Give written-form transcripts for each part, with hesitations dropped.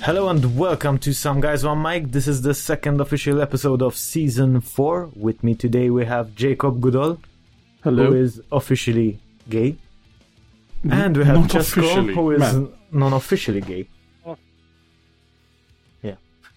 Hello and welcome to Some Guys One Mic. This is the second official episode of Season 4. With me today we have Jacob Goodall, Hello. who is officially gay. And we have Chesko, who is non-officially gay. Oh. Yeah.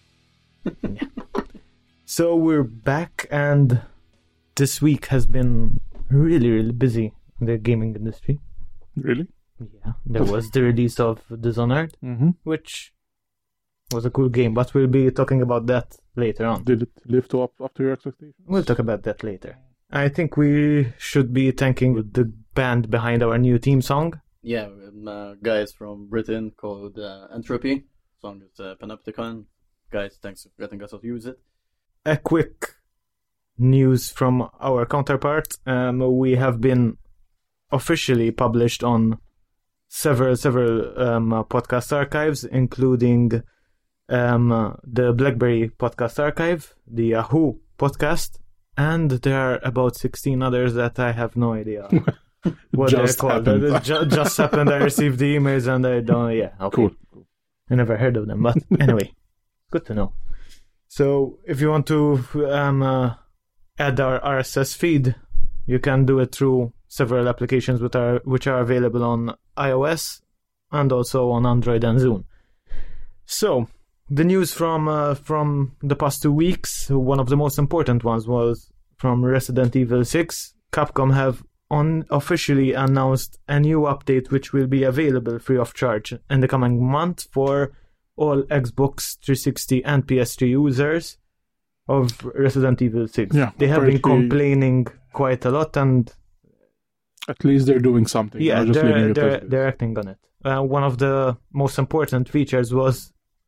So we're back, and this week has been really busy in the gaming industry. Really? Yeah, there was the release of Dishonored, which was a cool game, but we'll be talking about that later on. Did it live up to your expectations? We'll talk about that later. I think we should be thanking the band behind our new theme song. Yeah, guys from Britain called Entropy. Song is Panopticon. Guys, thanks for letting us use it. A quick news from our counterpart. We have been officially published on several podcast archives, including the BlackBerry Podcast Archive, the Yahoo Podcast, and there are about 16 others that I have no idea what they're called. Just happened. I received the emails and I don't. Yeah, okay. Cool. I never heard of them, but anyway, good to know. So if you want to add our RSS feed, you can do it through several applications which are available on iOS and also on Android and Zune. So the news from the past 2 weeks, one of the most important ones was from Resident Evil 6. Capcom have officially announced a new update which will be available free of charge in the coming month for all Xbox 360 and PS3 users of Resident Evil 6. Yeah, they have been complaining quite a lot, and at least they're doing something. Yeah, they're acting on it. One of the most important features was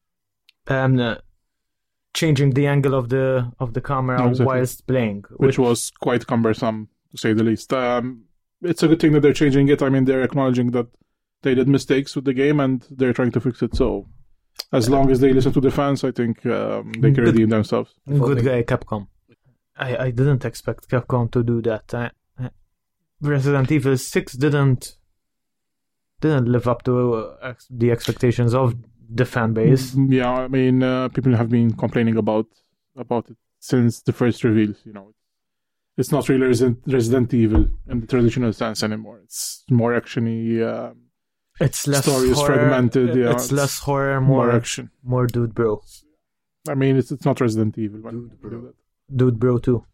changing the angle of the camera whilst playing, which was quite cumbersome, to say the least. It's a good thing that they're changing it. I mean, they're acknowledging that they did mistakes with the game and they're trying to fix it. So as long as they listen to the fans, I think they can redeem themselves. Good guy, Capcom. I didn't expect Capcom to do that. Resident Evil 6 didn't live up to the expectations of the fan base. Yeah, I mean, people have been complaining about it since the first reveals. You know, it's not really Resident Evil in the traditional sense anymore. It's more actiony. It's less story is horror, fragmented. Yeah, it's less horror, more action, more dude bro. I mean, it's not Resident Evil. Dude bro too.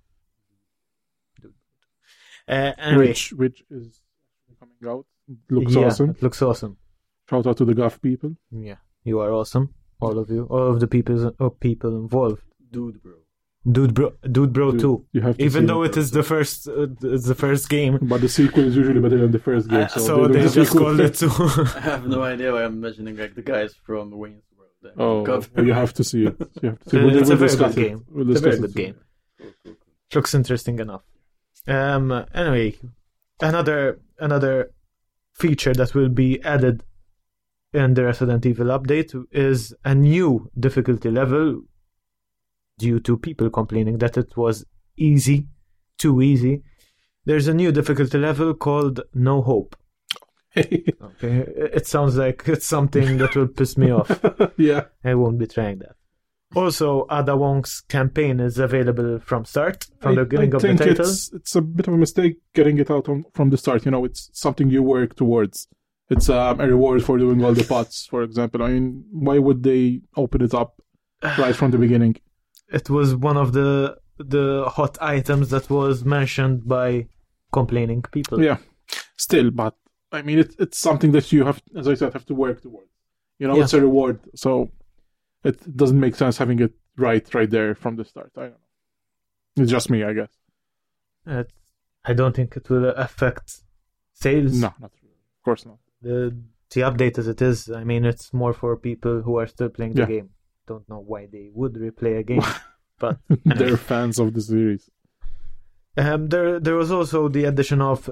Anyway, which is coming out. It looks awesome. It looks awesome. Shout out to the Guff people. Yeah, you are awesome. All of you. All of the people involved. Dude bro 2. You have to even though it is the first game. But the sequel is usually better than the first game. So they just called it 2. I have no idea why I'm imagining like the guys from Wayne's World. You have to see it. It's a very good game. It's a very good game. Cool. Looks interesting enough. Anyway, another feature that will be added in the Resident Evil update is a new difficulty level due to people complaining that it was too easy. There's a new difficulty level called No Hope. Okay, it sounds like it's something that will piss me off. Yeah, I won't be trying that. Also, Ada Wong's campaign is available from the beginning of the title. It's a bit of a mistake getting it out from the start. You know, it's something you work towards. It's a reward for doing all the pots, for example. I mean, why would they open it up right from the beginning? It was one of the hot items that was mentioned by complaining people. Yeah, still, but I mean, it's something that you have, as I said, have to work towards. You know, It's a reward, so it doesn't make sense having it right there from the start. I don't know. It's just me, I guess. I don't think it will affect sales. No, not really. Of course not. The update as it is, I mean, it's more for people who are still playing the game. Don't know why they would replay a game, but they're fans of the series. There was also the addition of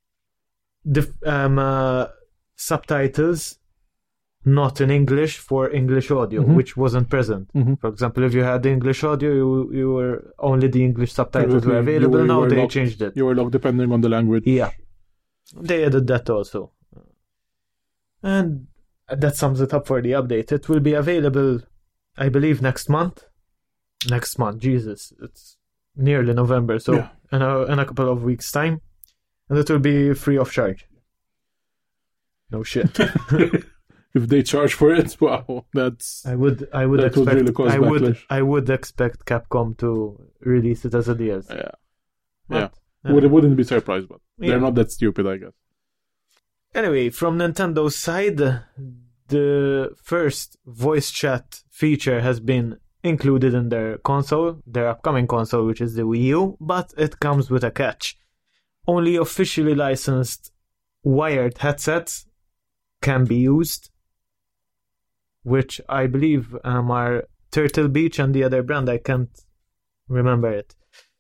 subtitles not in English for English audio, which wasn't present. For example, if you had English audio, you were only the English subtitles were available. Now they changed it. You were locked depending on the language. Yeah, they added that also. And that sums it up for the update. It will be available, I believe, next month. Next month, Jesus, it's nearly November, so Yeah. in a couple of weeks' time, and it will be free of charge. No shit. If they charge for it, wow, that's I would that would expect really cause backlash. I would expect Capcom to release it as a DLC. Yeah. But, Wouldn't be surprised, but Yeah. they're not that stupid, I guess. Anyway, from Nintendo's side, the first voice chat feature has been included in their console, their upcoming console, which is the Wii U, but it comes with a catch. Only officially licensed wired headsets can be used, which I believe are Turtle Beach and the other brand, I can't remember it.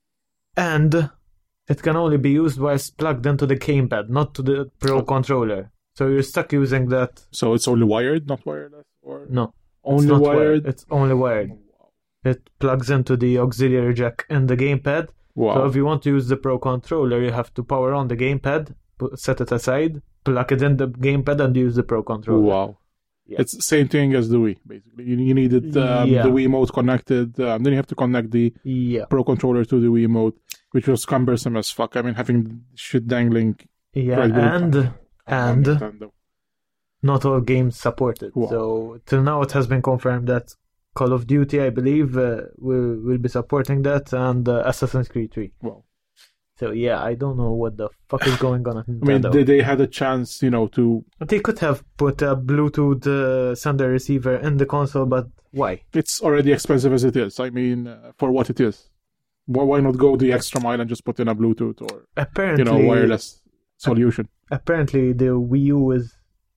And it can only be used whilst plugged into the gamepad, not to the Pro controller. So you're stuck using that. So it's only wired, not wireless, or No, only it's not wired? It's only wired. It plugs into the auxiliary jack in the gamepad. Wow. So if you want to use the Pro controller, you have to power on the gamepad, set it aside, plug it in the gamepad, and use the Pro controller. Wow. Yeah. It's the same thing as the Wii, basically. You needed Yeah. the Wii Wiimote connected, then you have to connect the Yeah, Pro controller to the Wii Wiimote, which was cumbersome as fuck. I mean, having shit dangling. yeah, Right, good. and Nintendo. not all games support it. Wow. So till now, it has been confirmed that Call of Duty, I believe, will be supporting that, and Assassin's Creed 3. Wow. So yeah, I don't know what the fuck is going on at I mean, Nintendo. they had a chance, to. They could have put a Bluetooth sender receiver in the console, but why? It's already expensive as it is. I mean, for what it is. Why not go the extra mile and just put in a Bluetooth or, Apparently, wireless solution? apparently the Wii U is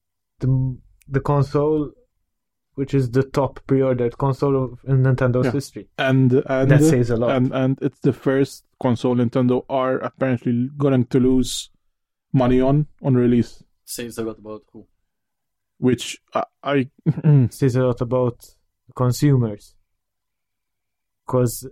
the console which is the top pre-ordered console in Nintendo's Yeah. history. And That says a lot. And it's the first console Nintendo are apparently going to lose money on release, Says a lot about who. which I Says a lot about consumers. Because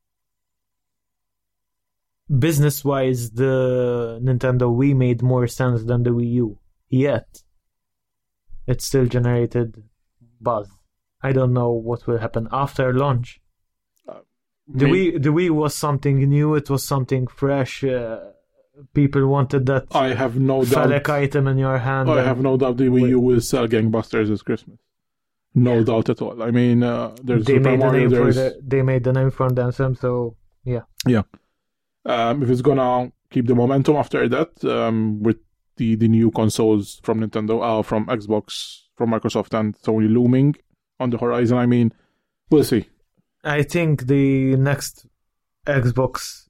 business-wise, the Nintendo Wii made more sense than the Wii U. Yet, it still generated buzz. I don't know what will happen after launch. The Wii was something new. It was something fresh. People wanted that I have no phallic doubt. item in your hand. I have no doubt the Wii U will sell gangbusters this Christmas. No doubt at all. I mean, there's They Super made, Mario. they made the name for themselves, so yeah. If it's gonna keep the momentum after that, with the new consoles from Nintendo, from Xbox, from Microsoft, and Sony looming on the horizon, I mean, we'll see. I think the next Xbox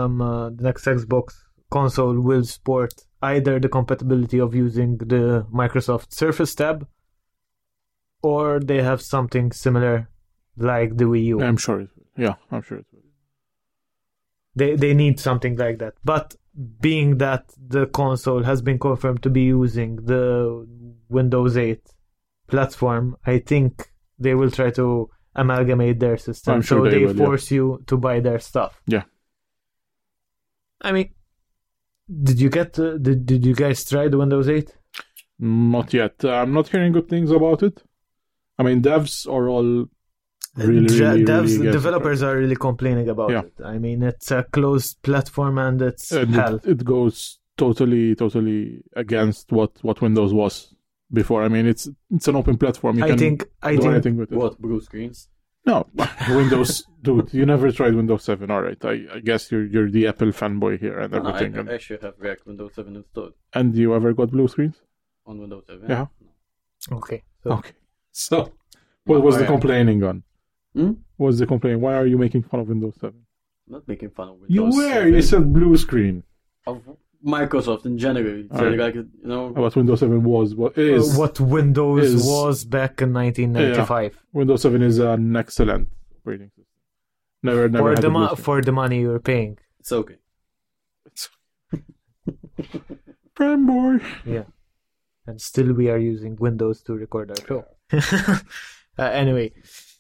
console will support either the compatibility of using the Microsoft Surface tab, or they have something similar like the Wii U. I'm sure it will. Yeah, I'm sure it will. They need something like that. But being that the console has been confirmed to be using the Windows 8 platform, I think they will try to amalgamate their system. I'm sure so they they will, yeah. force you to buy their stuff. Yeah. I mean, did you guys try the Windows 8? Not yet. I'm not hearing good things about it. I mean, devs are all really against it. Developers are really complaining about Yeah. it. I mean, it's a closed platform and it's And hell. it goes totally against what Windows was before. I mean, it's an open platform. You I can think do anything with it. What, blue screens? No, Windows, dude. You never tried Windows 7, all right? I guess you're the Apple fanboy here and everything. I actually have React Windows 7 installed and you ever got blue screens? on Windows 7. Yeah. okay. So Okay. So, what was the complaining on? Hmm? What was the complaint? Why are you making fun of Windows 7? Not making fun of You Windows were. 7. You said blue screen. Of Microsoft in general. So Alright. like, What Windows 7 was. What is. what Windows is- was back in 1995. Windows 7 is an excellent operating system. Never For had the a blue screen. for the money you're paying. it's okay. Fanboy. Yeah. And still we are using Windows to record our show. Anyway.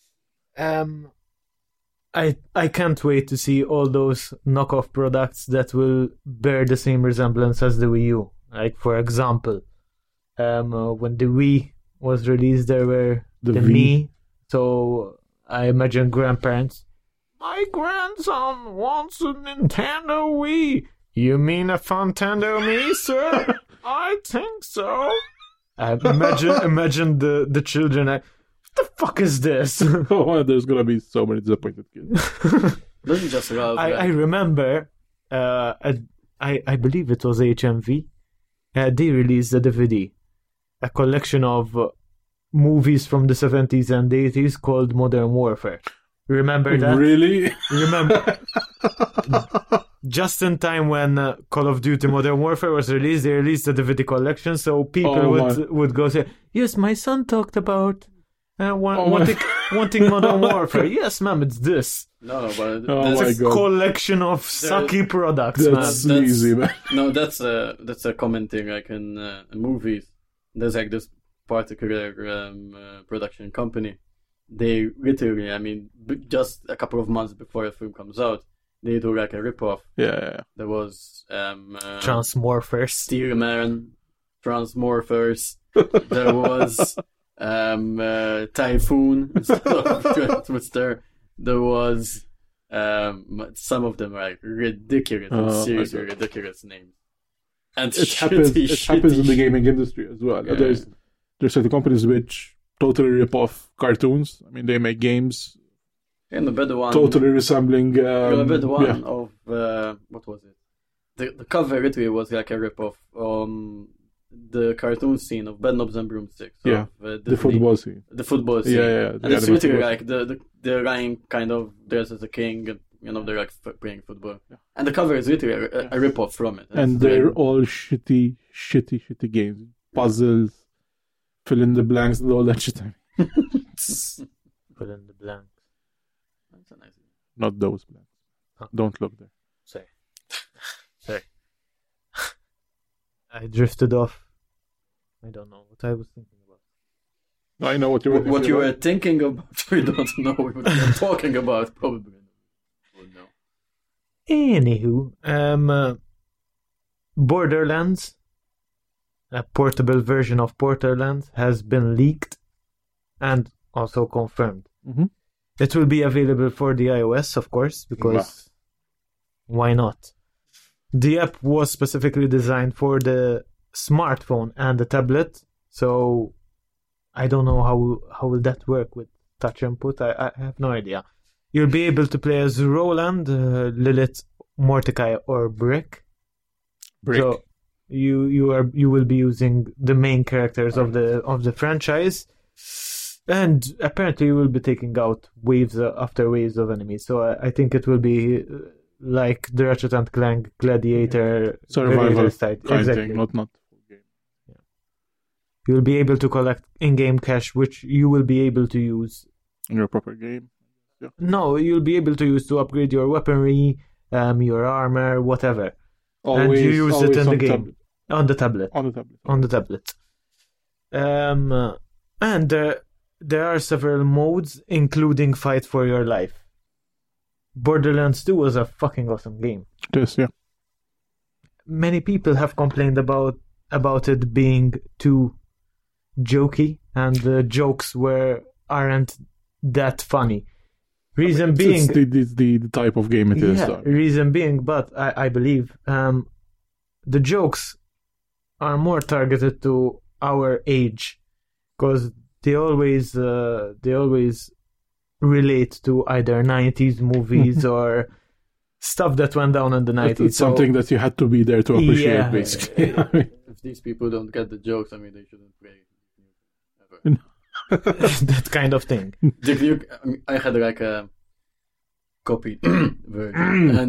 I can't wait to see all those knockoff products that will bear the same resemblance as the Wii U. Like, for example, when the Wii was released, there were The the V. me. So I imagine grandparents. My grandson wants a Nintendo Wii. You mean a Fantando Me, sir? I think so. Imagine the children. What the fuck is this? Oh, there's gonna be so many disappointed kids. Doesn't just love. I remember. I believe it was HMV. They released a DVD, a collection of movies from the 70s and 80s called Modern Warfare. Remember that? Really? Remember? Just in time when Call of Duty Modern Warfare was released, they released the DVD collection, so people would go say, "Yes, my son talked about wanting Modern Warfare." Yes, ma'am, it's this. No, but Oh It's my a God. collection of sucky products, That's man. easy, man. No, that's a common thing. Like in movies, there's like this particular production company. They literally, I mean, just a couple of months before a film comes out, they do like a rip-off. Yeah. There was Transmorphers. Steelman, Transmorphers. There was Typhoon instead of Twister. There was some of them are like ridiculous, seriously okay. ridiculous names. And It happens in the gaming industry as well. Yeah. There's certain companies which totally rip off cartoons. I mean, they make games And the better one. totally resembling. The better one yeah. of what was it? The cover literally was like a rip off the cartoon scene of Bedknobs and Broomsticks. Yeah, of, the football scene. The football scene. Yeah. And it's the literally football. like the lion kind of dressed as a king, and you know they're like playing football. Yeah. And the cover is literally a rip off from it. And It's they're really- all shitty games. Puzzles, fill in the blanks, and all that shit. Fill in the blanks. That's a nice idea. Not those blanks. Huh. Don't look there. Sorry. I drifted off. I don't know what I was thinking about. I know what you were. What you were thinking about, we don't know what you're talking about, probably. Would know. Anywho, Borderlands, a portable version of Borderlands, has been leaked and also confirmed. Mhm. It will be available for the iOS, of course, because why not? The app was specifically designed for the smartphone and the tablet, so I don't know how will that work with touch input. I have no idea. You'll be able to play as Roland, Lilith, Mordecai, or Brick. So you will be using the main characters of the franchise, and apparently you will be taking out waves after waves of enemies. So I think it will be like the Ratchet and Clank Gladiator survival type. kind Exactly. thing, not full game. You'll be able to collect in-game cash, which you will be able to use. In your proper game. No, you'll be able to use to upgrade your weaponry, your armor, whatever. Always, you use it always in the on game. tablet. On the tablet. On the tablet. And there are several modes, including Fight for Your Life. Borderlands 2 was a fucking awesome game. It is, yeah. Many people have complained about it being too jokey, and the jokes aren't that funny. Reason being, It's the type of game it is. though. reason being, but I believe the jokes are more targeted to our age, because they always relate to either 90s movies or stuff that went down in the 90s. It's something that you had to be there to appreciate, Yeah. basically. If these people don't get the jokes, I mean, they shouldn't play ever. that kind of thing. Dick Luke, I had like a copied version,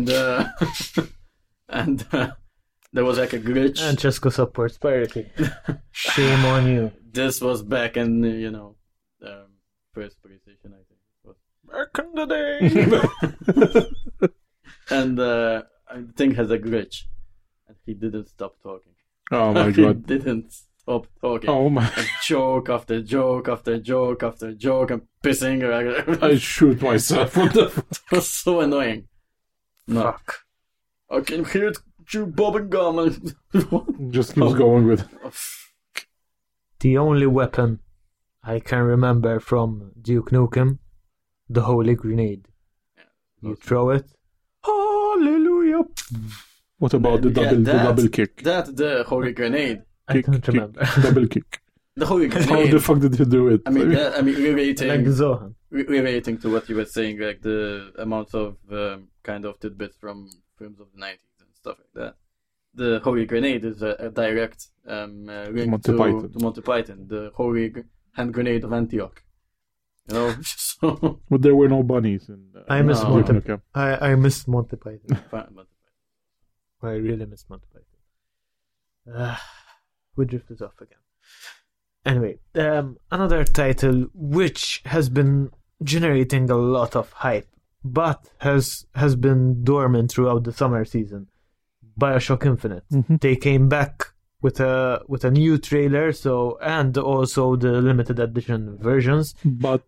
and there was like a glitch. And Chesco supports piracy. Shame on you. This was back in first PlayStation, I think. Back in the day. And the thing has a glitch, and he didn't stop talking. Oh my He god. didn't stop talking. Oh my. And joke after joke after joke after joke, and pissing. I shoot myself. What the It was so annoying. No. Fuck. I can hear it chew bubble gum. Just keeps going with. The only weapon I can remember from Duke Nukem, the holy grenade. You throw it. Hallelujah! What about the double kick? The holy grenade. I don't remember. Double kick. The holy grenade. How the fuck did you do it? I mean, relating, Like Zohan. relating to what you were saying, like the amount of kind of tidbits from films of the 90s and stuff like that. The holy grenade is a direct link to Monty Python, the holy hand grenade of Antioch. You know, so But there were no bunnies. I miss No. Monty. Okay. I miss Monty Python. Monty I really miss Monty Python. We drifted off again. Anyway, another title which has been generating a lot of hype, but has been dormant throughout the summer season. BioShock Infinite. Mm-hmm. They came back with a new trailer, and also the limited edition versions. But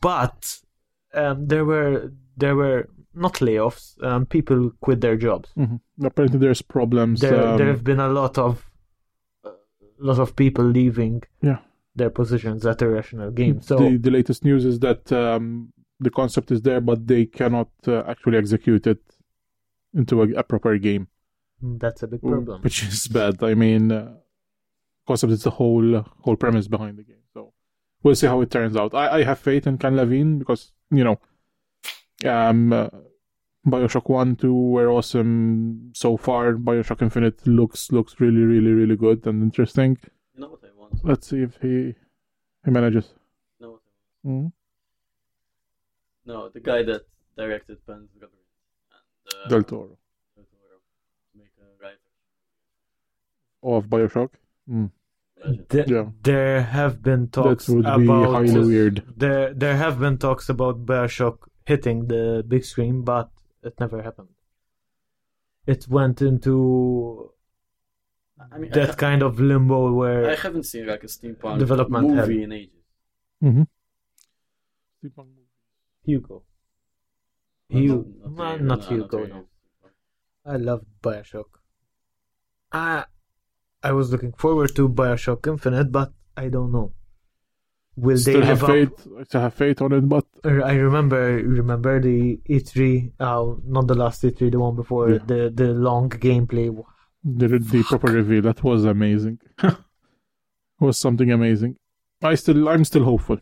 There were not layoffs. People quit their jobs. apparently there's problems. There have been a lot of people leaving Yeah. their positions at Irrational Games. So the latest news is that the concept is there, but they cannot actually execute it into a proper game. that's a big problem. Which is bad. I mean, concept is the whole premise behind the game. So we'll see how it turns out. I have faith in Ken Levine because, BioShock 1, 2 were awesome so far. BioShock Infinite looks really, really, really good and interesting. You know what I want? Let's see if he manages. You know what I want? Mhm. No, the guy that directed Pan's Labyrinth and Del Toro. Del Toro to make a live Of BioShock. version. Yeah. There have been talks That would about be highly weird. There have been talks about BioShock hitting the big screen, but it never happened. It went into I mean, that kind of limbo I where haven't seen like a steampunk Development movie hell. in ages. Mm-hmm. Hugo. Not Hugo. No. I loved BioShock. I was looking forward to BioShock Infinite, but I don't know. Will Still they have live faith. I still have faith on it, but I remember the E3, not the last E3, the one before, Yeah. the long gameplay. the proper reveal, that was amazing. It was something amazing. I'm still hopeful.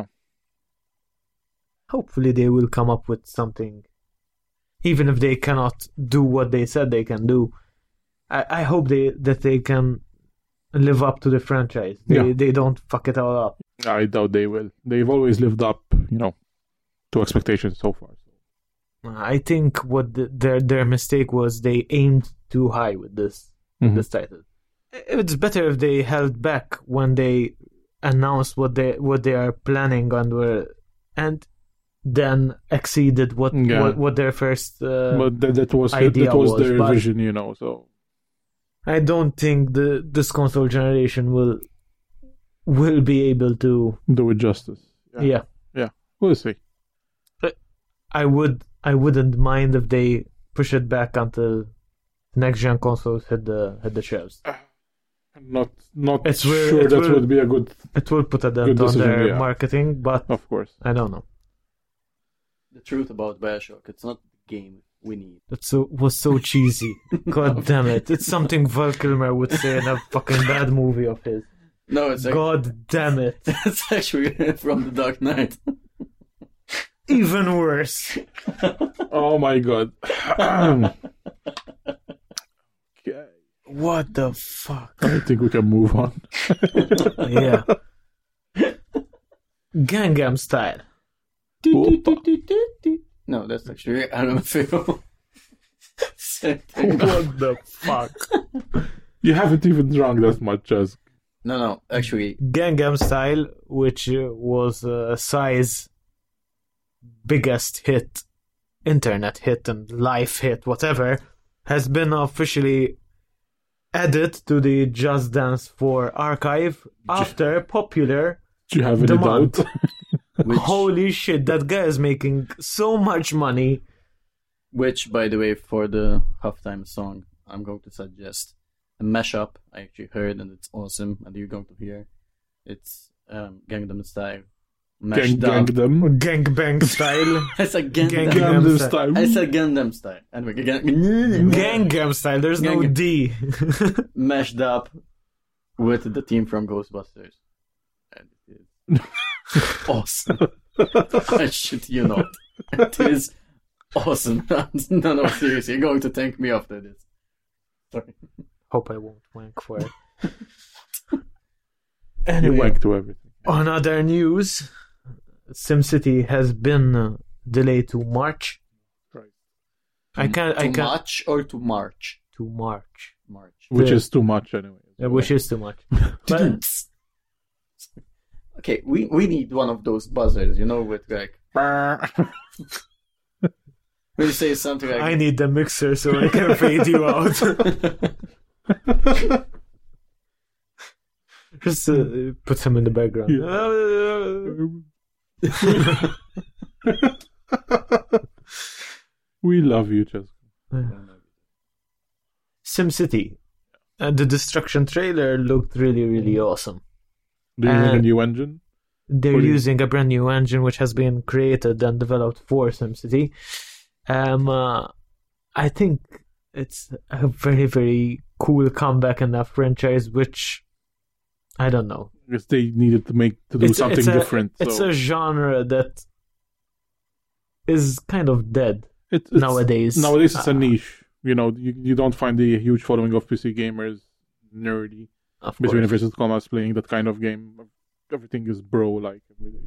Hopefully they will come up with something. Even if they cannot do what they said they can do, I hope that they can live up to the franchise. They don't fuck it all up. I doubt they will. They've always lived up, to expectations so far. I think what their mistake was they aimed too high with this title. It's better if they held back when they announced what they are planning and then exceeded what their first But that was idea was their but vision, so. I don't think this console generation will be able to Do it justice. Yeah. We'll see. I wouldn't mind if they push it back until next gen consoles hit the shelves. Not It's sure that would be a good. It will put a dent Good on their decision, yeah. marketing, but Of course. I don't know. The truth about BioShock, it's not the game we need. That was so cheesy. God damn it! It's something Val Kilmer would say in a fucking bad movie of his. No, it's God damn it! it's actually from The Dark Knight. Even worse. Oh my god. Okay. What the fuck? I think we can move on. Yeah. Gangnam Style. No, that's actually LMFAO. Same thing. What the fuck? You haven't even drunk that much as. No, actually, Gangnam Style, which was Psy's biggest hit, internet hit and live hit, whatever, has been officially added to the Just Dance 4 archive after popular Do you have any demand. doubt? Holy shit, that guy is making so much money. which, by the way, for the halftime song, I'm going to suggest a mashup I actually heard, and it's awesome, and you're going to hear. It's Gangnam Style. Mashed Gangnam. up. Gangbang style. I said Gangnam. Gangnam Style. Style. I said Gangnam Style. Anyway, Gangnam style. There's no Gangnam. D. mashed up with the team from Ghostbusters. And it is awesome. I shit you not. It is awesome. No, seriously, you're going to thank me after this. Sorry. Hope I won't wank for it. You Anyway, wank to everything. on other news, SimCity has been delayed to March. Right. I can't. Much or to March? To March. March. Which The- is too much anyway. Which is too much. But Okay, we need one of those buzzers, with like when you say something like I need the mixer so I can fade you out. Just put some in the background. We love you, Jessica. SimCity. The destruction trailer looked really, really awesome. They're using a new engine. They're What do you- using a brand new engine which has been created and developed for SimCity. I think it's a very, very cool comeback in that franchise, which I don't know. Because they needed to do something different. It's so a genre that is kind of dead it's, nowadays. Nowadays, it's a niche. You don't find the huge following of PC gamers nerdy. Of Between course. versus commas playing that kind of game. Everything is bro-like.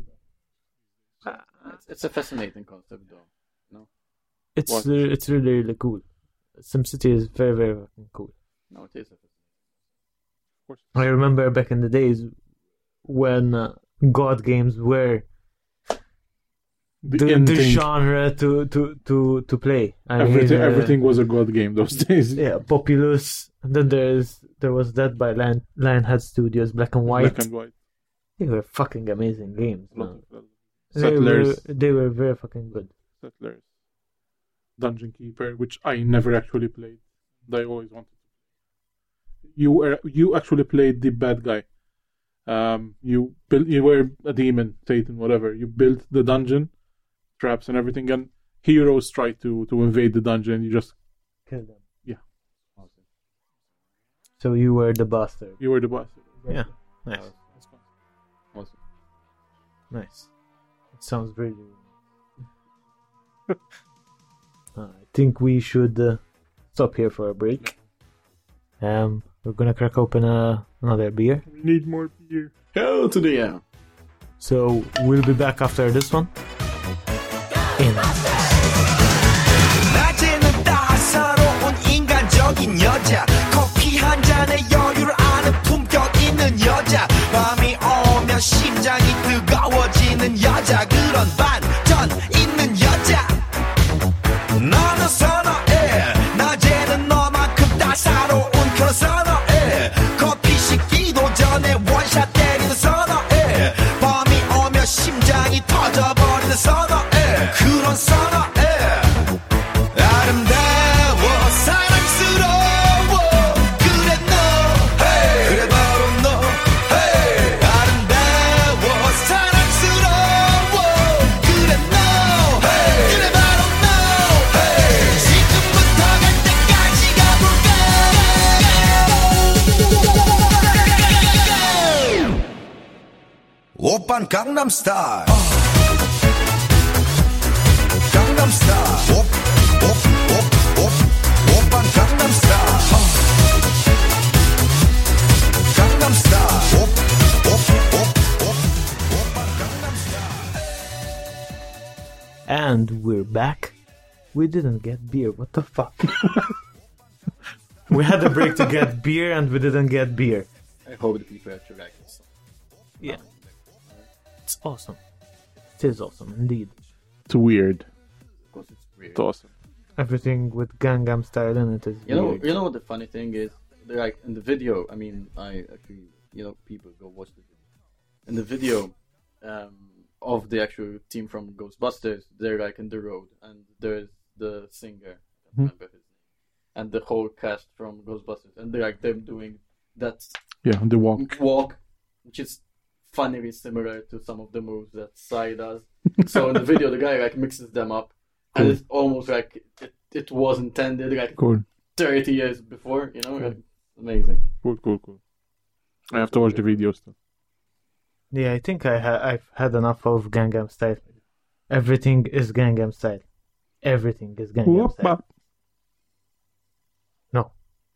it's a fascinating concept, though. It's What? it's really, really cool. SimCity is very, very fucking cool. No, it is a Of course. I remember back in the days when God games were the ending. genre to play. Everything was a god game those days. Yeah, Populous. And then there was that by Lionhead Studios, Black and White. Black and white. They were fucking amazing games. Lot Man. of- They Settlers. were very fucking good. Settlers. Dungeon Keeper, which I never actually played. I always wanted to. You actually played the bad guy. You were a demon, Satan, whatever. You built the dungeon, traps and everything, and heroes try to invade the dungeon. You just Kill them. Yeah. So you were the bastard. you were the boss. Yeah. Nice. That's fun. Awesome. Nice. It sounds really. I think we should stop here for a break. We're gonna crack open another beer. We need more beer. Hell to the yeah. So we'll be back after this one. In. 낮에는 따사로운 인간적인 여자 커피 한 잔에 여유를 아는 품격 있는 여자 밤이 오면 심장이 뜨거워지는 여자 그런 반전 있는 여자 너는 선어해 낮에는 너만큼 따사로운 그런 선어해 커피 식기도 전에 원샷 때리는 선어해 밤이 오면 심장이 터져버리는 선어해 그런 선어해 아름다워 사랑스러워 그래 너 hey. 그래 바로 너 hey. 아름다워 사랑스러워 그래 너 hey. 그래 바로 너 hey. 지금부터 갈 때까지 가볼까 오빤 강남스타일 강남스타일 오빤 강남스타일 강남스타일 오빤 강남스타일 And we're back. We didn't get beer. What the fuck? We had a break to get beer and we didn't get beer. I hope the people actually like this. Yeah. It's awesome. It is awesome indeed. It's weird. Because it's weird. It's awesome. Everything with Gangnam Style in it is weird. You know what the funny thing is? Like in the video, I mean, I actually, people go watch the video. In the video of the actual team from Ghostbusters, they're like in the road, and there's the singer, I don't remember his name, and the whole cast from Ghostbusters, and they're like them doing that Yeah, the walk. walk, which is funnily similar to some of the moves that Sai does. So in the video, the guy like mixes them up, and it's almost like it was intended like Cool. 30 years before. You know, like, amazing. Cool. I have to watch the videos too. Yeah, I think I've had enough of Gangnam Style. Everything is Gangnam Style. Everything is Gangnam Style. No.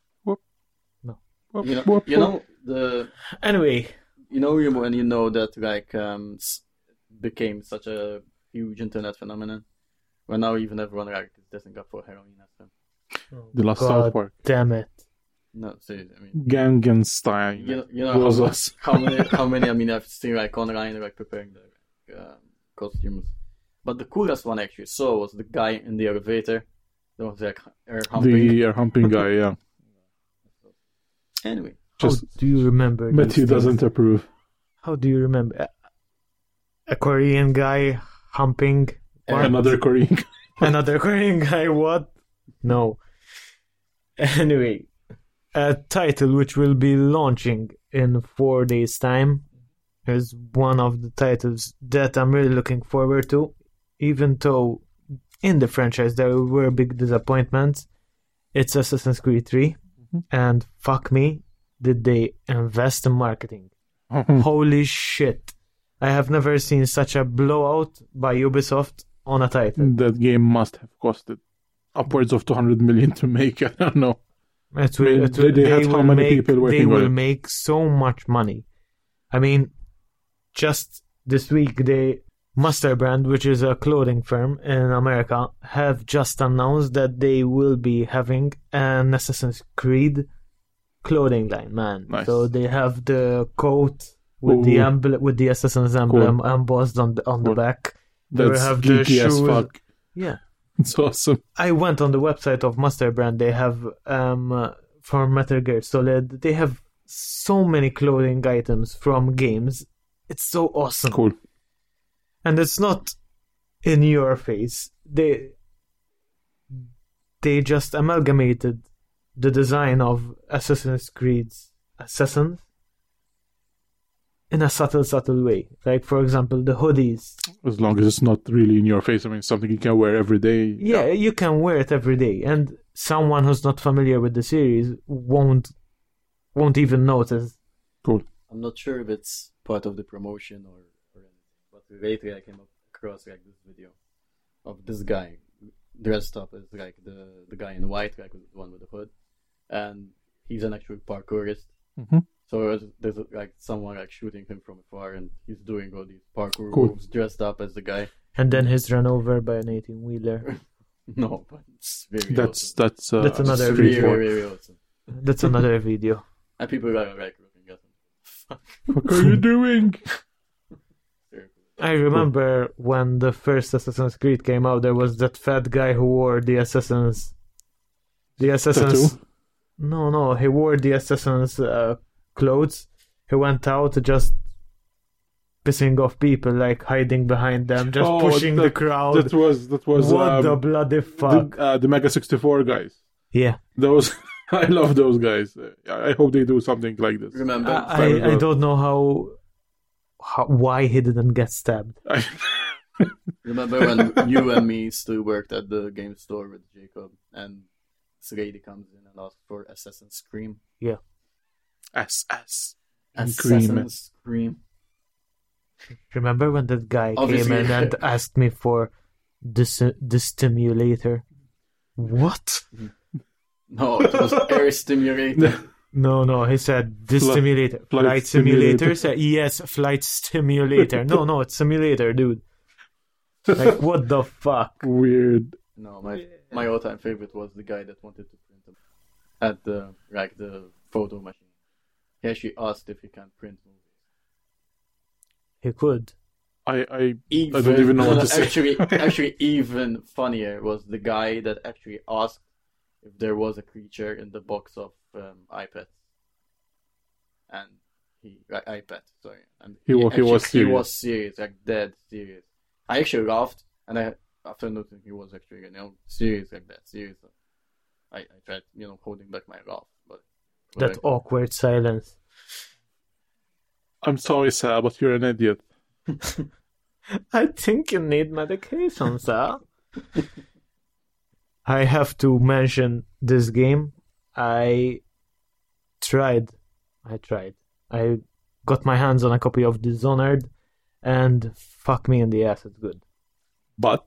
You know the. Anyway, You know when you know that like became such a huge internet phenomenon, where now even everyone like is dressing up for Halloween as them. The last South God Park. damn it. No, seriously, I mean, Gangnam Style. you know Was how, us. how many I mean I've seen like online like preparing the costumes, but the coolest one I actually saw was the guy in the elevator. That was like humping. The air humping guy, yeah. Anyway, Just How do you remember Matthew these things? doesn't approve. How do you remember? A Korean guy humping what? Another Korean guy. Another Korean guy, what? No. Anyway, a title which will be launching in 4 days' time is one of the titles that I'm really looking forward to, even though in the franchise there were big disappointments. It's Assassin's Creed 3, and fuck me, did they invest in marketing. Holy shit. I have never seen such a blowout by Ubisoft on a title. That game must have costed upwards of 200 million to make. I don't know. It I mean, will, they had how many people working They on will it? make so much money. I mean, just this week, Master Brand, which is a clothing firm in America, have just announced that they will be having an Assassin's Creed clothing line, man. Nice. So they have the coat with the with the Assassin's emblem embossed on the back. They will That's have the geeky as shoes. fuck. Yeah. It's awesome. I went on the website of Master Brand. They have for Metal Gear Solid. They have so many clothing items from games. It's so awesome. Cool. And it's not in your face. They just amalgamated the design of Assassin's Creed's assassins in a subtle way. Like, for example, the hoodies. As long as it's not really in your face. I mean, something you can wear every day. Yeah, you can wear it every day, and someone who's not familiar with the series won't even notice. Cool. I'm not sure if it's part of the promotion or anything, but later I came across like this video of this guy dressed up as like the guy in white, like the one with the hood, and he's an actual parkourist. Mhm. So there's like someone like shooting him from afar, and he's doing all these parkour Cool. moves dressed up as the guy. And then he's run over by an 18-wheeler. No, but it's very That's awesome. That's another It's really, video. really awesome. That's another video. And people are like looking at him. What are you doing? Very cool. I remember when the first Assassin's Creed came out, there was that fat guy who wore the Assassin's. Tattoo? No, he wore the Assassin's clothes. He went out just pissing off people, like hiding behind them, just pushing the crowd. That was What the bloody fuck? the Mega 64 guys. Yeah. Those I love those guys. I hope they do something like this. Remember? I don't know why he didn't get stabbed. Remember when you and me still worked at the game store with Jacob, and this lady comes in and asks for Assassin's Cream? SS. Assassin's Cream. Remember when that guy Obviously. came in and asked me for the stimulator? What? No, it was air stimulator. No, he said the Flight- stimulator. flight Flight simulator? simulator. Yes, flight stimulator. No, it's simulator, dude. Like, what the fuck? Weird. No, my all-time favorite was the guy that wanted to print them at the photo machine. He actually asked if he can print movies. He could. I don't even know what to say. Actually, even funnier was the guy that actually asked if there was a creature in the box of iPad. And iPad, sorry. And He was He serious. was serious, like dead serious. I actually laughed, and after noticing he was actually, serious like that, serious. I tried, holding back my laugh, but That awkward silence. I'm sorry, sir, but you're an idiot. I think you need medication, sir. I have to mention this game. I tried. I got my hands on a copy of Dishonored, and fuck me in the ass, it's good. But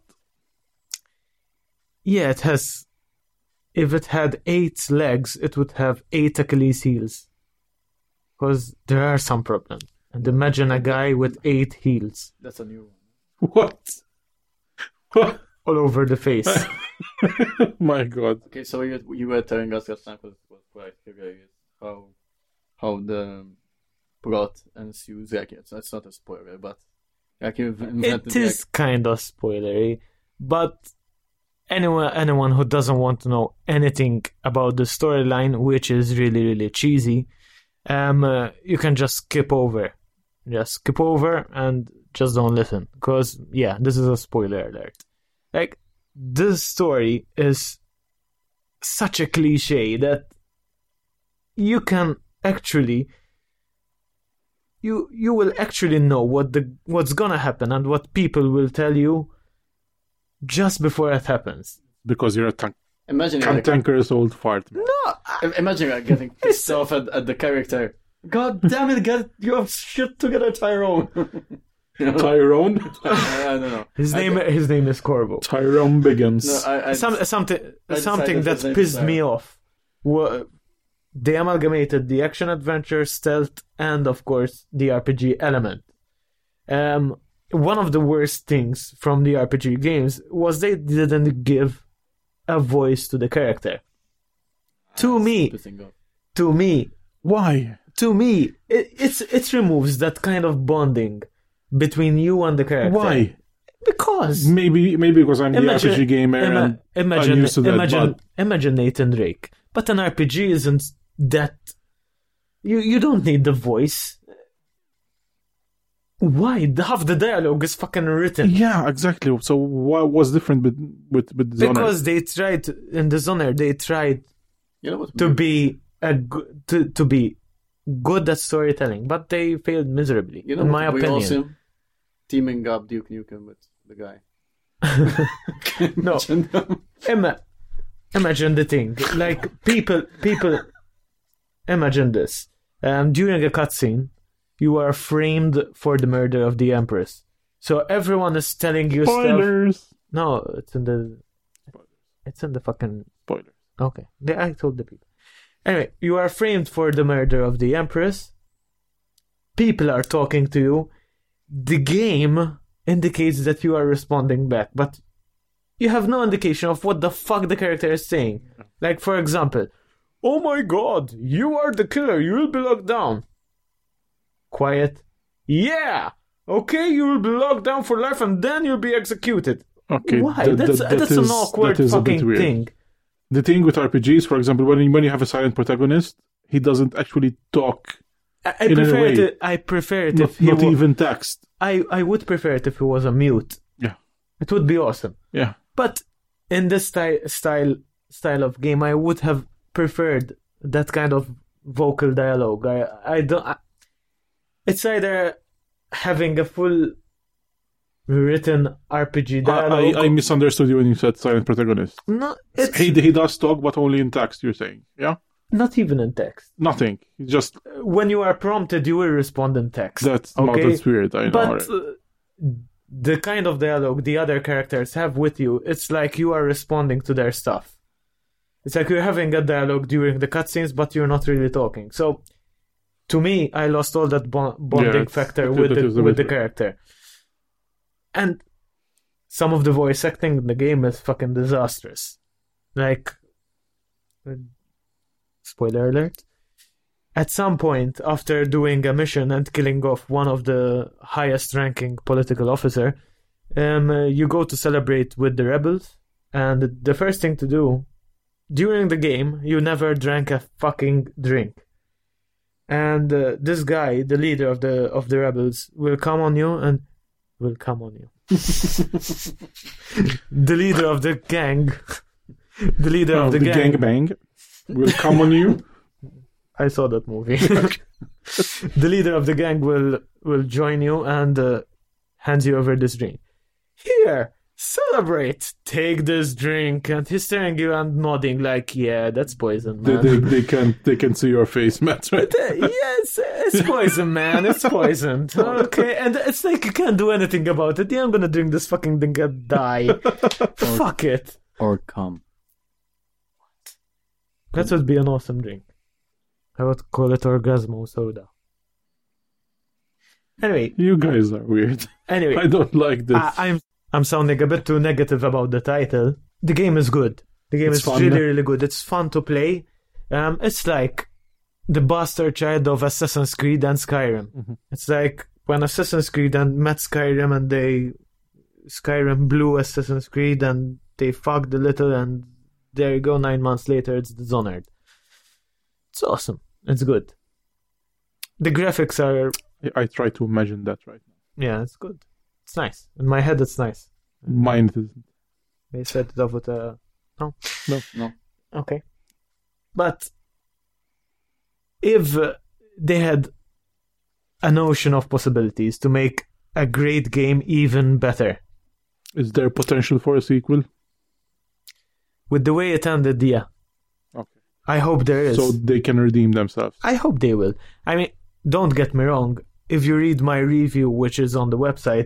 Yeah, it has... If it had 8 legs, it would have 8 Achilles heels. Because there are some problems. And imagine a guy with 8 heels That's a new one. what? What? all over the face. My God. Okay, so you were telling us last time, because it was quite hilarious, how the plot ensues. Like, it's not a spoiler, but like you've invented. It is kind of spoilery, but anyone who doesn't want to know anything about the storyline, which is really, really cheesy, you can just skip over. Just skip over and just don't listen. Because, yeah, this is a spoiler alert. Like, this story is such a cliche that you can actually... You will actually know what's gonna happen and what people will tell you just before it happens. Because you're a Imagine cantankerous old fart. Man. Imagine like getting pissed off at the character. God damn it, get your shit together, Tyrone. You know? Tyrone? I don't know. His name is Corvo. Tyrone Biggins. No, Something decided that his name pissed is me off. They amalgamated the action adventure, stealth, and of course the RPG element. One of the worst things from the RPG games was they didn't give a voice to the character. To me, Why? it removes that kind of bonding between you and the character. Why? Because Maybe because I'm the RPG gamer and I'm used to that. Imagine Nathan Drake. But an RPG isn't that... You don't need the voice. Why? Half the dialogue is fucking written. Yeah, exactly. So what was different with Dishonored? Because they tried... In Dishonored, they tried to be to be good at storytelling, but they failed miserably, in my opinion. Also teaming up Duke Nukem with the guy. No. Imagine the thing. Like, people imagine this. During a cutscene, you are framed for the murder of the Empress. So everyone is telling you Spoilers! stuff. No, it's in the fucking... Spoilers. Okay. I told the people. Anyway, you are framed for the murder of the Empress. People are talking to you. The game indicates that you are responding back, but you have no indication of what the fuck the character is saying. Like, for example, "Oh my God, you are the killer, you will be locked down." Quiet. "Yeah! Okay, you will be locked down for life and then you'll be executed." Okay, why? That's an awkward fucking thing. The thing with RPGs, for example, when you have a silent protagonist, he doesn't actually talk. I prefer it if he not even text. I would prefer it if he was a mute. Yeah, it would be awesome. Yeah, but in this style of game, I would have preferred that kind of vocal dialogue. I don't. It's either having a full written RPG dialogue. I misunderstood you when you said silent protagonist. No, he does talk, but only in text. You're saying, yeah? Not even in text. Nothing. Just when you are prompted, you will respond in text. That's weird. I know. But the kind of dialogue the other characters have with you, it's like you are responding to their stuff. It's like you're having a dialogue during the cutscenes, but you're not really talking. So, to me, I lost all that bonding factor with the character. And some of the voice acting in the game is fucking disastrous. Like, spoiler alert. At some point, after doing a mission and killing off one of the highest ranking political officer, you go to celebrate with the rebels, and the first thing to do, during the game, you never drank a fucking drink. And this guy, the leader of the rebels, will come on you. The leader of the gang. The leader of the gang. Gangbang will come on you. I saw that movie. the leader of the gang will join you and hands you over this drink. Here, celebrate. Take this drink. And he's staring you and nodding like, yeah, that's poison, man. They can see your face, Matt, right? Yes, it's poison, man. It's poisoned. Okay, and it's like you can't do anything about it. Yeah, I'm gonna drink this fucking thing and die. Fuck it. Or come. That would be an awesome drink. I would call it Orgasmo Soda. Anyway. You guys are weird. Anyway. I don't like this. I'm sounding a bit too negative about the title. The game is good. The game is fun. really, really good. It's fun to play. It's like the bastard child of Assassin's Creed and Skyrim. Mm-hmm. It's like when Assassin's Creed and met Skyrim and Skyrim blew Assassin's Creed and they fucked a little and there you go, 9 months later it's Dishonored. It's awesome. It's good. The graphics are... I try to imagine that right now. Yeah, it's good. It's nice. In my head it's nice. Mine isn't. They set it off with a... No? No. Okay. But if they had a notion of possibilities to make a great game even better. Is there potential for a sequel? With the way it ended, yeah. Okay. I hope there is. So they can redeem themselves. I hope they will. I mean, don't get me wrong. If you read my review, which is on the website,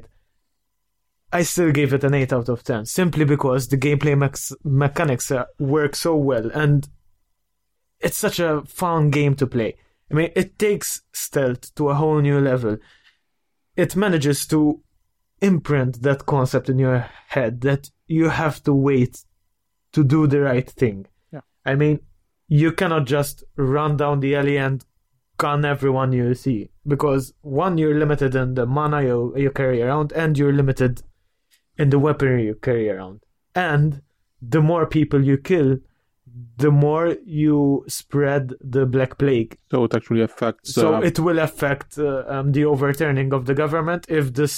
I still gave it an 8 out of 10. Simply because the gameplay mechanics work so well. And it's such a fun game to play. I mean, it takes stealth to a whole new level. It manages to imprint that concept in your head that you have to wait to do the right thing. Yeah. I mean, you cannot just run down the alley and gun everyone you see. Because, one, you're limited in the mana you carry around, and you're limited in the weaponry you carry around. And the more people you kill, the more you spread the Black Plague. So it actually affects... So it will affect the overturning of the government if the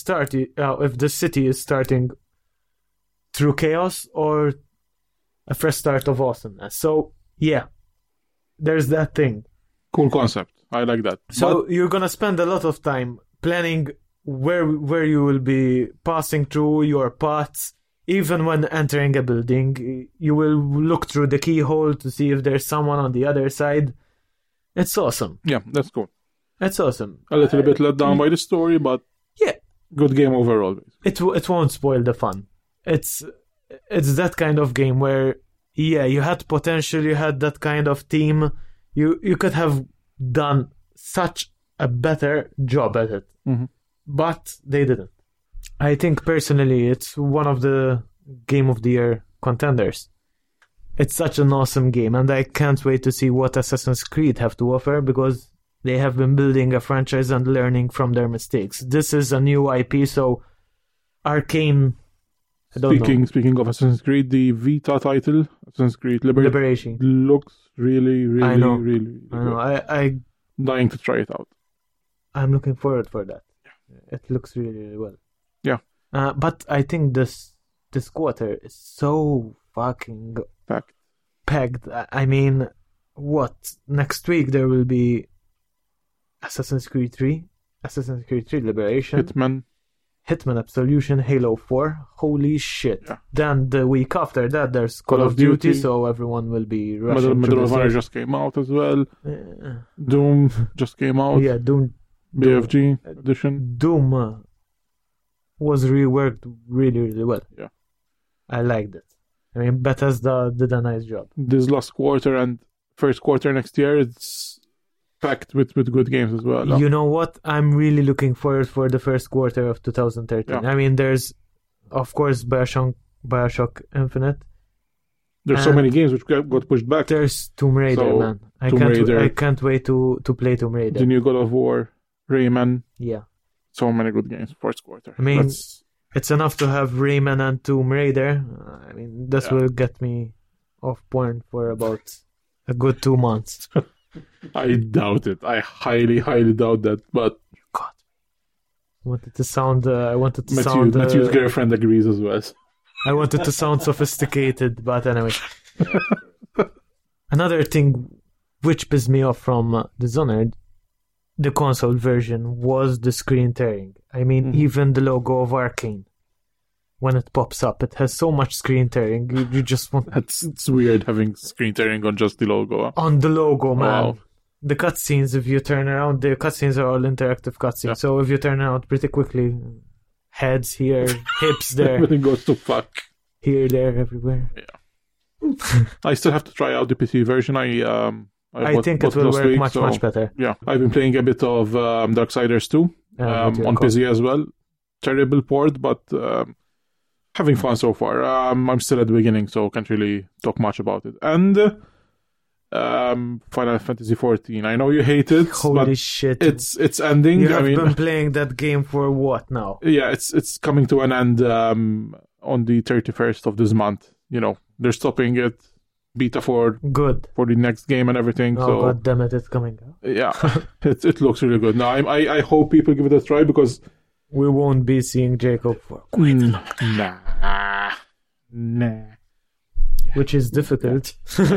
city is starting through chaos or a fresh start of awesomeness. So, yeah, there's that thing. Cool concept. I like that. So you're gonna spend a lot of time planning where you will be passing through your paths. Even when entering a building, you will look through the keyhole to see if there's someone on the other side. It's awesome. Yeah, that's cool. It's awesome. A little bit let down by the story, but yeah, good game overall. Basically. It won't spoil the fun. It's that kind of game where, yeah, you had potential, you had that kind of team. You could have done such a better job at it. Mm-hmm. But they didn't. I think personally it's one of the Game of the Year contenders. It's such an awesome game, and I can't wait to see what Assassin's Creed have to offer, because they have been building a franchise and learning from their mistakes. This is a new IP, so Arcane... Speaking of Assassin's Creed, the Vita title, Assassin's Creed Liberation, looks really, really, really I know. I'm dying to try it out. I'm looking forward for that. It looks really, really well. Yeah. But I think this quarter is so fucking packed. I mean, what? Next week there will be Assassin's Creed 3, Assassin's Creed 3 Liberation, Hitman Absolution, Halo 4. Holy shit. Yeah. Then the week after that there's Call of Duty, so everyone will be rushing. Medal of Honor just came out as well. Doom just came out. Yeah, Doom. BFG edition. Doom was reworked really, really well. Yeah. I liked it. I mean, Bethesda did a nice job. This last quarter and first quarter next year, it's packed with good games as well. No? You know what? I'm really looking forward for the first quarter of 2013. Yeah. I mean, there's, of course, Bioshock Infinite. There's so many games which got pushed back. There's Tomb Raider, man. I can't wait to play Tomb Raider. The new God of War, Rayman. Yeah. So many good games, first quarter. I mean, it's enough to have Rayman and Tomb Raider. I mean, this will get me off porn for about a good 2 months. I doubt it. I highly, highly doubt that. But God, I wanted to sound. Matthew's girlfriend agrees as well. I wanted to sound sophisticated, but anyway. Another thing which pissed me off from Dishonored, the console version was the screen tearing. I mean, even the logo of Arcane, when it pops up, it has so much screen tearing. You just want... It's weird having screen tearing on just the logo. On the logo, man. Wow. The cutscenes, if you turn around, the cutscenes are all interactive cutscenes. Yeah. So if you turn around pretty quickly, heads here, hips there, Everything goes to fuck. here, there, everywhere. I still have to try out the PC version. I think it will work much better. Yeah, I've been playing a bit of Darksiders 2 on PC as well. Terrible port, but having fun so far. I'm still at the beginning, so can't really talk much about it. And Final Fantasy 14. I know you hate it, Holy but shit. it's ending. You have been playing that game for what now? Yeah, it's coming to an end on the 31st of this month. You know, they're stopping it. Beta for Good. the next game and everything. Oh, so god damn it, it's coming out. yeah, it looks really good. Now I hope people give it a try because We won't be seeing Jacob for nah. which is difficult.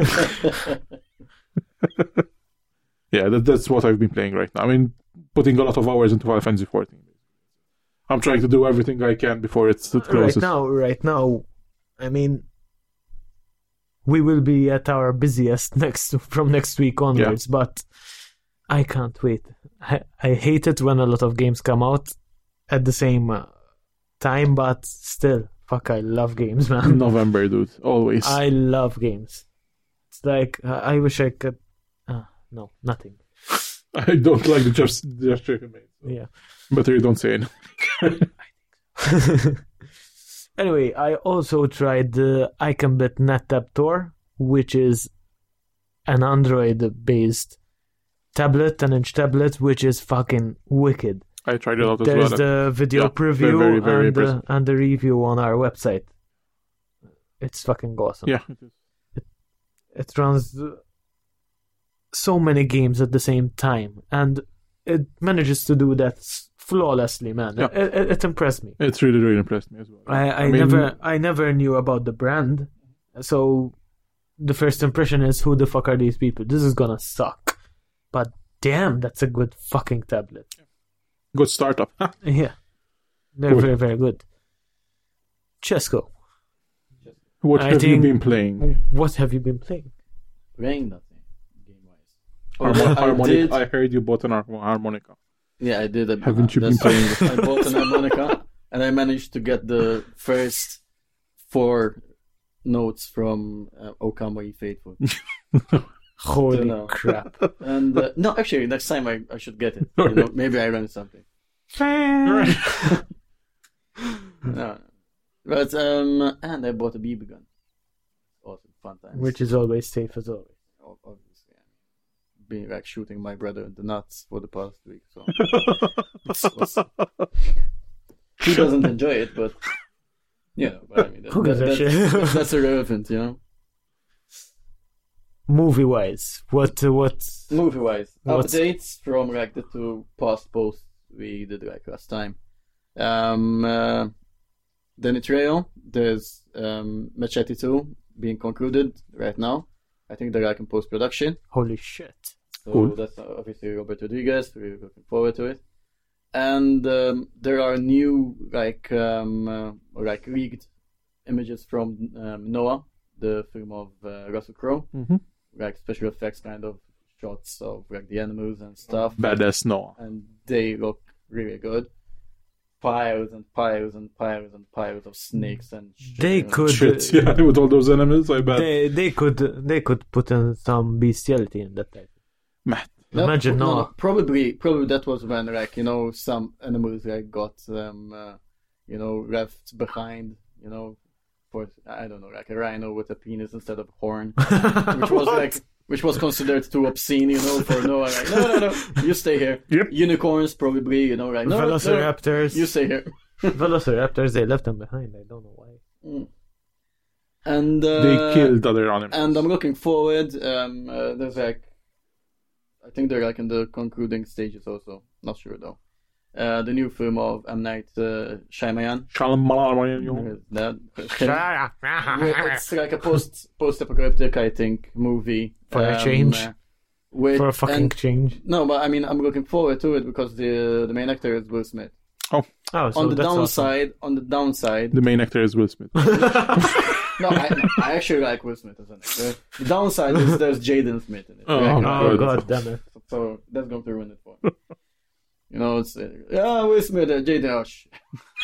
Yeah, that's what I've been playing right now. I mean, putting a lot of hours into Final Fantasy 14. I'm trying to do everything I can before it closes. Right now, I mean, we will be at our busiest from next week onwards, but I can't wait. I hate it when a lot of games come out at the same time, but still, fuck, I love games, man. November, dude, always. I love games. It's like, I wish I could... no, nothing. I don't like the gesture you made. So. Yeah. Better you don't say it. Anyway, I also tried the iCanBit NetTab Tor, which is an Android-based tablet, 10-inch tablet, which is fucking wicked. I tried it out as There's well. the video preview very, very and the review on our website. It's fucking awesome. Yeah, it is. It runs so many games at the same time, and it manages to do that flawlessly, man. Yeah. It impressed me. It's really, really impressed me as well. I never knew about the brand, so the first impression is, who the fuck are these people? This is gonna suck. But damn, that's a good fucking tablet. Good startup. Yeah. They're Cool. very, very good. Chesco, What I have you think- been playing? what have you been playing? Playing nothing, game-wise. Harmonica. I heard you bought an harmonica. Yeah, I did. Haven't you been playing it? I bought an harmonica, and I managed to get the first 4 notes from Okamori Faithful. Holy know. crap. And no, actually, next time I should get it. You know, maybe I learned something. No. But and I bought a BB gun. Awesome, fun times. Which is always safe as always. Obviously, been like shooting my brother in the nuts for the past week. So he doesn't enjoy it, but but I mean, Who gives a shit? that's irrelevant, you know. Movie-wise, what Movie-wise, What's- updates from like the 2 past posts we did like last time. Danny Trejo, there's Machete 2 being concluded right now. I think they're like in post-production. holy shit. So Cool. that's obviously Robert Rodriguez. We're looking forward to it. And there are new like leaked images from Noah, the film of Russell Crowe, like special effects kind of shots of like the animals and stuff, Badass Noah. and they look really good. Piles and piles and piles and piles of snakes and shit. They could Shit, yeah, with all those animals, I bet. they could put in some bestiality in that type. Matt. Imagine Noah. Probably that was when like some animals like got left behind, for I don't know, like a rhino with a penis instead of horn, which was considered too obscene, for Noah. Like, no, you stay here. Yep. Unicorns probably, like no, Velociraptors. you stay here. Velociraptors, they left them behind. I don't know why. And They killed other animals. and I'm looking forward. There's like, I think they're like in the concluding stages also. Not sure though. The new film of M. Night Shyamalan. That it's like a post-apocalyptic, I think, movie. For a change. for a fucking change. No, but I mean, I'm looking forward to it because the main actor is Will Smith. Oh, so On the that's downside, The main actor is Will Smith. no, I actually like Will Smith as an actor. The downside is there's Jaden Smith in it. Oh, awesome. Oh good. god damn it! So that's going to ruin it for me. You know, it's Will Smith, Jaden. Oh, shit.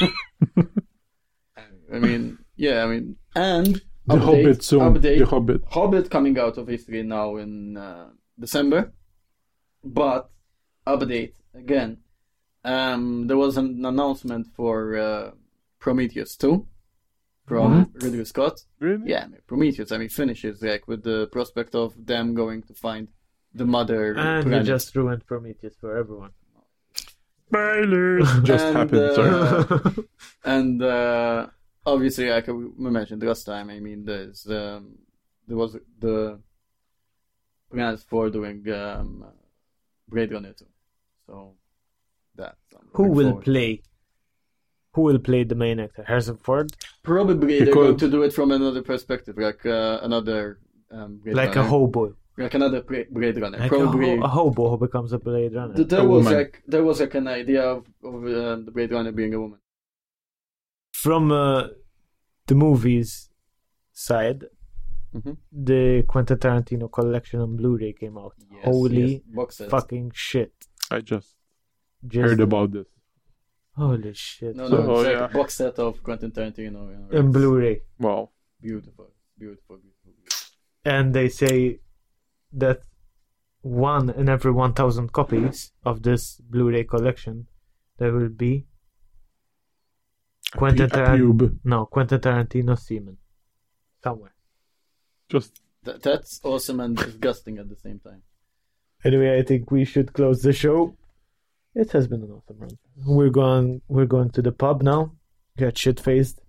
I mean, and The Hobbit soon. Update. The Hobbit. Hobbit coming out obviously now in December, but update again. There was an announcement for Prometheus 2 from Ridley Scott. Really? Yeah, I mean, Prometheus. I mean, finishes like with the prospect of them going to find the mother And planet. you just ruined Prometheus for everyone. Spoilers! Just And, happened, sorry. And obviously, like we mentioned last time, I mean, there was the plans for doing Blade Runner 2. So that's Who will play the main actor? Harrison Ford? Probably they're going to do it from another perspective, like another Blade Like Runner. a hobo. Like another Blade Runner. Like Probably a hobo who becomes a Blade Runner. there A was woman. an idea of the Blade Runner being a woman. From the movies side, Mhm. the Quentin Tarantino collection on Blu-ray came out. Yes, Holy yes, box set. fucking shit. I just Just heard about this. holy shit. No, So, it's like yeah. a box set of Quentin Tarantino. You know, In it's Blu-ray. Wow. Beautiful. And they say that 1 in every 1,000 copies of this Blu-ray collection, there will be Quentin Tarantino semen somewhere. Just That's awesome and disgusting at the same time. Anyway, I think we should close the show. It has been an awesome run. We're going to the pub now. Get shit faced.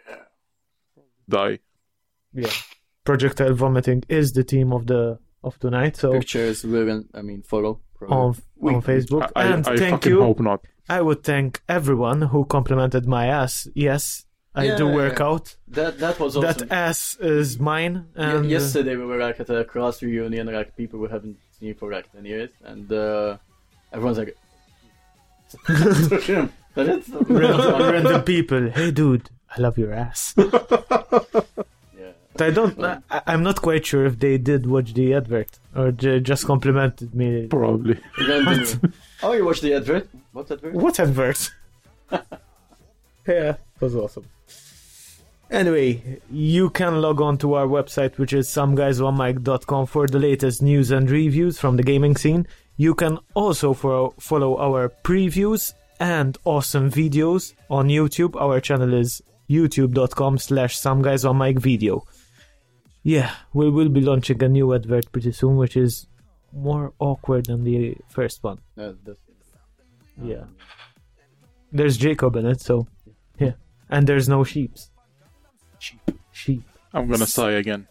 die. Yeah. Projectile vomiting is the theme of tonight. So Pictures will, follow. Probably. on Facebook. I and thank fucking you. hope not. I would thank everyone who complimented my ass. Yes, I do work out. That was awesome. That ass is mine. And Yesterday we were like at a class reunion, like people we haven't seen for like 10 years, and everyone's like, to him. But it's random people. Hey, dude, I love your ass. yeah. But I'm not quite sure if they did watch the advert or just complimented me. Probably. Randomly. Oh, you watched the advert? What advert? What advert? Yeah, it was awesome. Anyway, you can log on to our website, which is someguysonemic.com, for the latest news and reviews from the gaming scene. You can also follow our previews and awesome videos on YouTube. Our channel is youtube.com/someguysonmicvideo. Yeah, we will be launching a new advert pretty soon, which is more awkward than the first one. Yeah. There's Jacob in it, so yeah. And there's no sheeps. Sheep. I'm gonna sigh again.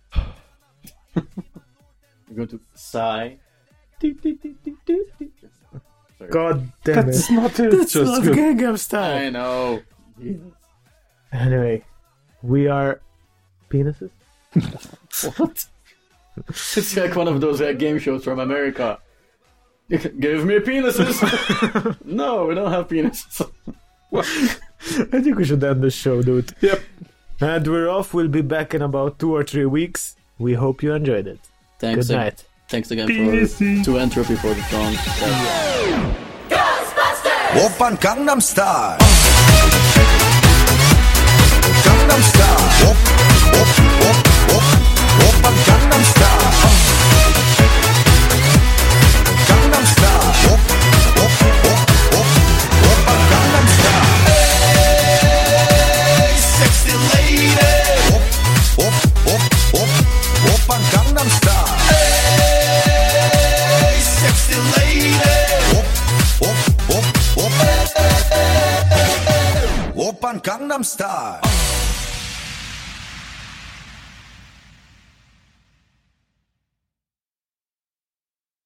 You're going to sigh. Sorry. God damn it. not it. That's Just not good. Gangnam Style. I know. Anyway, we are penises. What? It's like one of those game shows from America. Give me penises. No, we don't have penises. I think we should end the show, dude. Yep. And we're off. We'll be back in about 2 or 3 weeks. We hope you enjoyed it. Thanks. Good night. Thanks again to Entropy for the song. Oppan Gangnam Style. Gangnam Style. Oppan Gangnam Style. Gangnam Style. Oppan Gangnam Style. Hey, sexy lady. Oppan Gangnam Style. Hey, sexy lady. Oppan Gangnam Style.